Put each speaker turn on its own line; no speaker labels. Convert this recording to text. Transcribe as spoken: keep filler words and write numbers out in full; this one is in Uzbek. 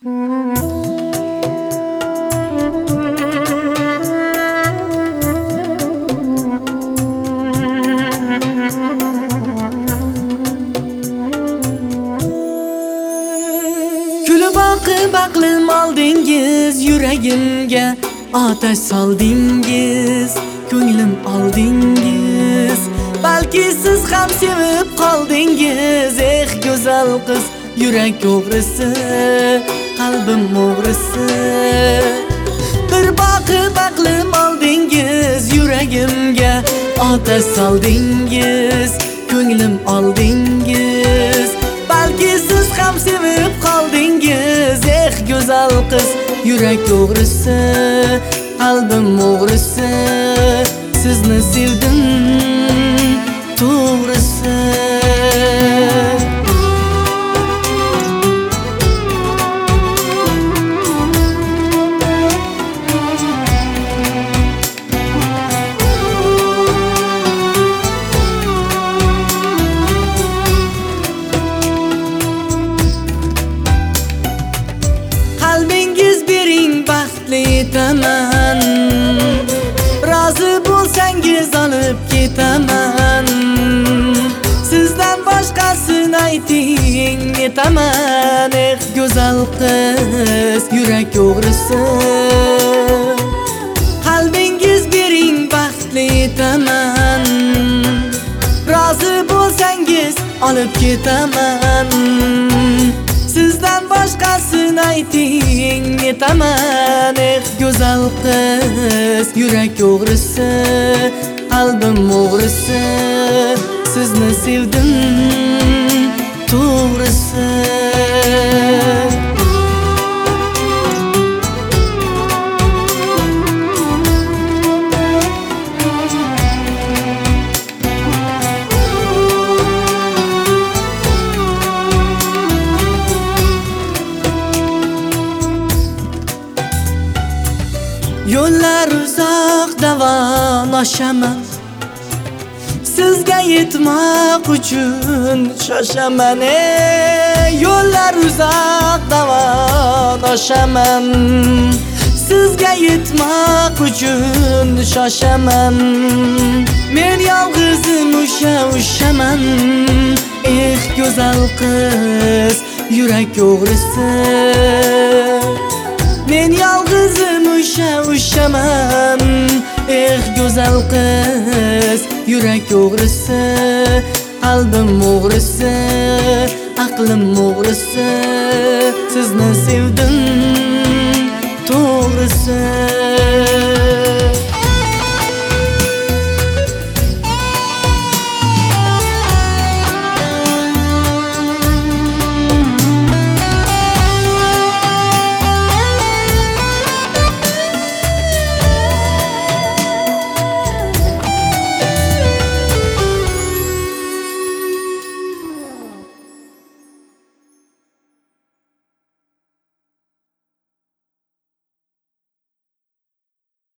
Kulib oqib aqlim oldingiz, yuragimga otash soldingiz, ko'nglim oldingiz. Balki siz ham sevib qoldingiz, eh go'zal qiz, yurak o'g'risi, qalbim o'g'risi. Bir boqib aqlim oldingiz, yuragimga otash soldingiz, ko'nglim oldingiz. Balki siz ham sevib qoldingiz, eh go'zal qiz, yurak o'g'risi, qalbim o'g'risi. Sizni sevdim to'g'risi. Qalbingiz bering, baxtli etaman. Rozi bo'lsangiz olib ketaman. Sizdan boshqasini ayting, etaman. Eh go'zal qiz, yurak o'g'risi. Qalbingiz bering, baxtli etaman. Rozi bo'lsangiz olib ketaman. Sizdan boshqasini ayting, etaman. Eh go'zal qiz, yurak o'g'risi, qalbim o'g'risi. Sizni sevdim to'g'risi. Yo'llar uzoq, davon oshaman. Sizga yetmoq uchun shoshaman. Ey yo'llar uzoq, davon oshaman. Sizga yetmoq uchun shoshaman. Men yolg'izim o'sha o'shaman. Eh go'zal qiz, yurak o'g'risi. Men yolg'izim o'sha o'shaman. Eh go'zal qiz, yurak o'g'risi, qalbim o'g'risi, aqlim o'g'risi. Sizni